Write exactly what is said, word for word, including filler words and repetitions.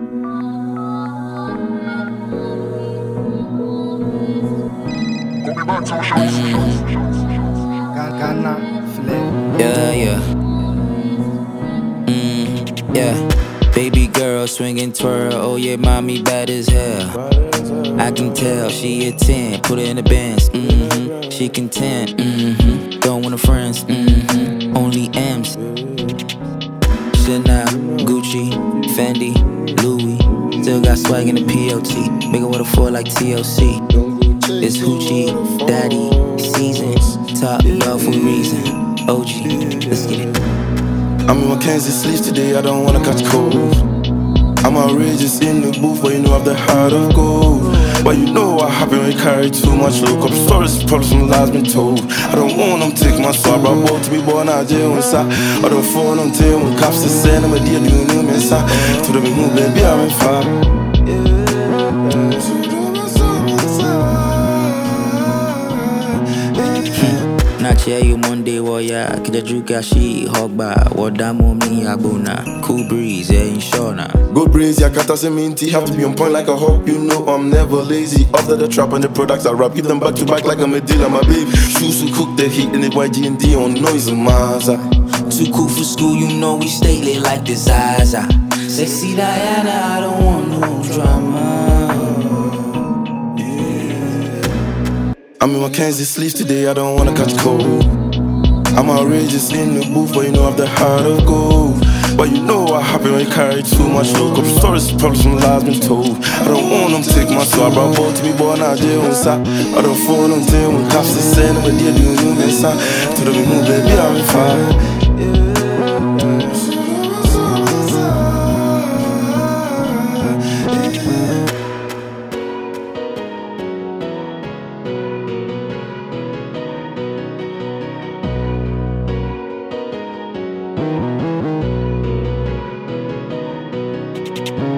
Ghana, Flip. Yeah, yeah. Mm, yeah. Baby girl swinging twirl. Oh yeah, mommy bad as hell. I can tell she a ten. Put her in the bands. Mm-hmm. She content. Mm-hmm. Don't want her friends. Mm-hmm. Only M's. Chanel, Gucci, Fendi, Louis. Still got swag in the P O T. Make it with a four like T L C. It's Hoochie, Daddy, Seasons. Top love for a reason. O G, let's get it. I'm in my Kansas sleeves today, I don't wanna catch cold. I'm outrageous in the booth, but you know I've the heart of gold. But you know what happen when you carry too much look up stories, problems from the lies been told. I don't want them take my soul, bro. Both to be born out jail and sa. I don't phone them tail when cops to send them a deal, do you know me, sa. To the move, baby, I'm in fire. Nache you Monday warrior, kida juka she hog bar. Wadamo mi abuna, cool breeze, yeah, inshona. Good breeze, yeah, kata se minty. Have to be on point like a hawk, you know I'm never lazy. After the trap and the products I rap, keep them back to back like I'm a dealer, my baby. Shoes who cook the heat and the Y G and D on noise of Mars. Too cool for school, you know we stay lit like the Zaza. Sexy Diana, I don't want no drama. I'm in my Kansas sleeves today, I don't wanna catch cold. I'm outrageous in the booth, but you know I've the heart of gold. But you know what happen when you carry too much look up stories, problems from the lies been told. I don't want them take my soul, I brought both to be born out jail and sa. I don't phone them tail when cops to send them a deal, do you know me, sa. To the move, baby, I'm in fire. Thank you.